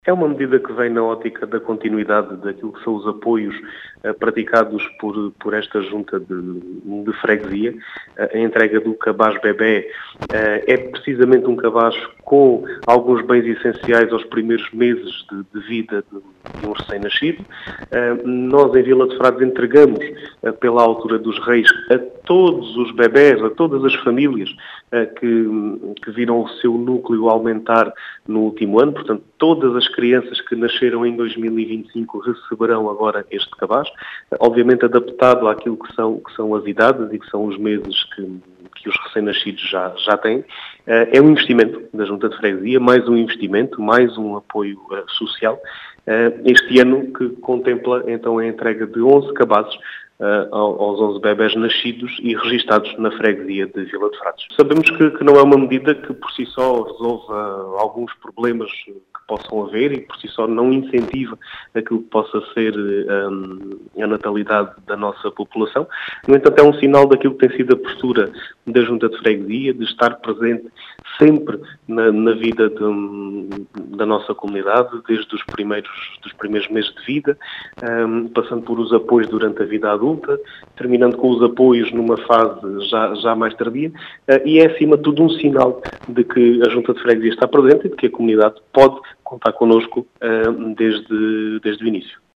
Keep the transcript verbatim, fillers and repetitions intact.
É uma medida que vem na ótica da continuidade daquilo que são os apoios uh, praticados por, por esta junta de, de freguesia. Uh, a entrega do cabaz bebé uh, é precisamente um cabaz com alguns bens essenciais aos primeiros meses de, de vida de, de um recém-nascido. Uh, nós, em Vila de Frades, entregamos, uh, pela altura dos Reis, a todos os bebés, a todas as famílias uh, que, que viram o seu núcleo aumentar no último ano. Portanto, todas as crianças que nasceram em dois mil e vinte e cinco receberão agora este cabaz, obviamente adaptado àquilo que são, que são as idades e que são os meses que, que os recém-nascidos já, já têm. É um investimento da Junta de Freguesia, mais um investimento, mais um apoio social. Este ano que contempla então a entrega de onze cabazes Uh, aos onze bebés nascidos e registados na freguesia de Vila de Frades. Sabemos que, que não é uma medida que por si só resolva alguns problemas que possam haver e por si só não incentiva aquilo que possa ser um, a natalidade da nossa população. No entanto, é um sinal daquilo que tem sido a postura da Junta de Freguesia, de estar presente sempre na, na vida de, da nossa comunidade, desde os primeiros, dos primeiros meses de vida, um, passando por os apoios durante a vida adulta, terminando com os apoios numa fase já, já mais tardia, uh, e é acima de tudo um sinal de que a Junta de Freguesia está presente e de que a comunidade pode contar connosco uh, desde, desde o início.